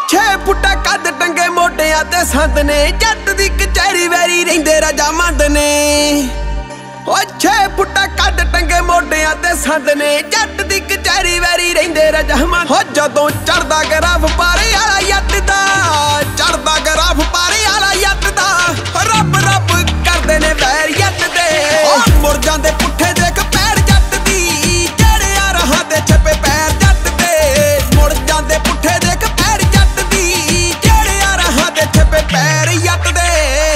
6 ਫੁੱਟਾ ਕੱਦ ਟੰਗੇ ਮੋਢਿਆਂ ਤੇ ਸੰਦ ਨੇ ਜੱਟ ਦੀ ਕਚਹਿਰੀ ਵੈਰੀ ਰਹਿੰਦੇ ਰਜਾਮੰਦ ਨੇ 6 ਫੁੱਟਾ ਕੱਦ ਟੰਗੇ ਮੋਢਿਆਂ ਤੇ ਸੰਦ ਨੇ ਜੱਟ ਦੀ ਕਚਹਿਰੀ ਵੈਰੀ ਰਹਿੰਦੇ ਰਜਾਮੰਦ ਹੋ ਜਦੋਂ ਚੜਦਾ ਗਰਾਫ ਪਾਰੇ ਵਾਲਾ ਜੱਟ ਦਾ ਚੜਦਾ ਗਰਾਫ ਪਾਰੇ ਵਾਲਾ ਜੱਟ ਦਾ ਰੱਬ ਰੱਬ ਕਰਦੇ ਨੇ ਵੈਰ ਜੱਟ ਦੇ ਮੁੜ ਜਾਂਦੇ ਪੁੱਠੇ ਦੇਖ ਪੈਰ ਜੱਟ ਦੀ ਜਿਹੜੇ ਆ ਰਹਾਂ ਦੇ ਛੱਪੇ ਪੈਰ ਜੱਟ ਦੇ ਮੁੜ ਜਾਂਦੇ ਪੁੱਠੇ ਦੇਖ ਪੈਰ ਜੱਟ ਦੀ ਜਿਹੜੇ ਆ ਰਹਾਂ ਦੇ ਛੱਪੇ ਪੈਰ ਜੱਟ ਦੇ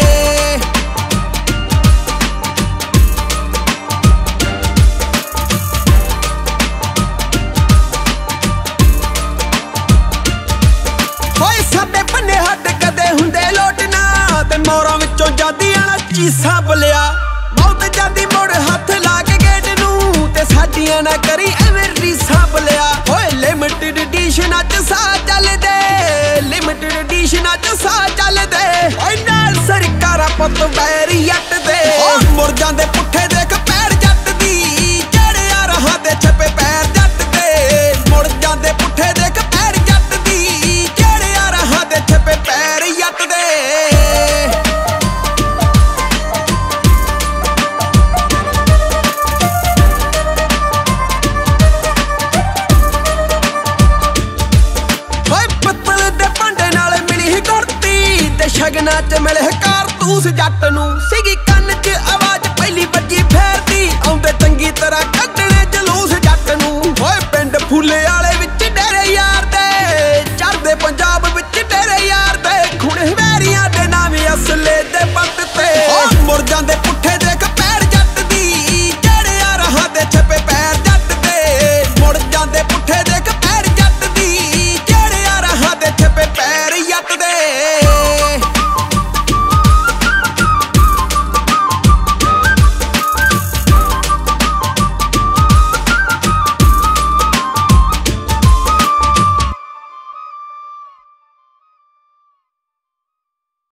ਸਾਡੇ ਪੰਨੇ ਹੱਡ ਕਦੇ ਹੁੰਦੇ ਲੋਟਣਾ ਤੇ ਮੋਰਾਂ ਵਿੱਚੋਂ ਜਾਂਦੀਆਂ ਨਾ ਚੀਸਾਂ ਬਲਿਆ ਬਹੁਤ ਜਾਂਦੀ ਮੋੜ ਹੱਥ ਲਾ ਕੇ ਗੇਟ ਨੂੰ ਤੇ ਸਾਡੀਆਂ ਨਾ ਕਰੀ ਐਵੇਂ ਰੀਸਾਂ ਬਲਿਆ ਓਏ ਲਿਮਿਟਡ ਐਡੀਸ਼ਨਾਂ ਚ ਸਾਹ ਚੱਲਦੇ ਲਿਮਿਟਡ ਐਡੀਸ਼ਨਾਂ ਚ ਸਾਹ ਚੱਲਦੇ ਓਏ ਨਾਲ ਸਰਕਾਰਾਂ ਪੁੱਤ ਵੈਰੀ ਜੱਟ ਦੇ ਮੁੜ ਜਾਂਦੇ ਪੁੱਠੇ ਦੇਖ ਪੈਰ ਜੱਟ ਦੀ ਜਿਹੜੇ ਆ ਰਹਾਂ ਦੇ ਛੱਪੇ ਪੈਰ ਜੱਟ ਦੇ ਮੁੜ ਜਾਂਦੇ ਪੁੱਠੇ ਦੇਖ ਪੈਰ ਜੱਟ ਦੀ ਜਿਹੜੇ ਆ ਰਹਾਂ ਦੇ ਛੱਪੇ ਪੈਰ ਜੱਟ ਦੇ ਸ਼ਗਨਾਂ ਚ ਮਿਲੇ ਕਾਰਤੂਸ ਜੱਟ ਨੂੰ ਸੀਗੀ ਕੰਨ ਚ ਆਵਾਜ਼ ਪਹਿਲੀ ਵੱਜੀ ਫੇਰਦੀ ਆਉਂਦੇ ਚੰਗੀ ਤਰ੍ਹਾਂ ਕੱਢਣ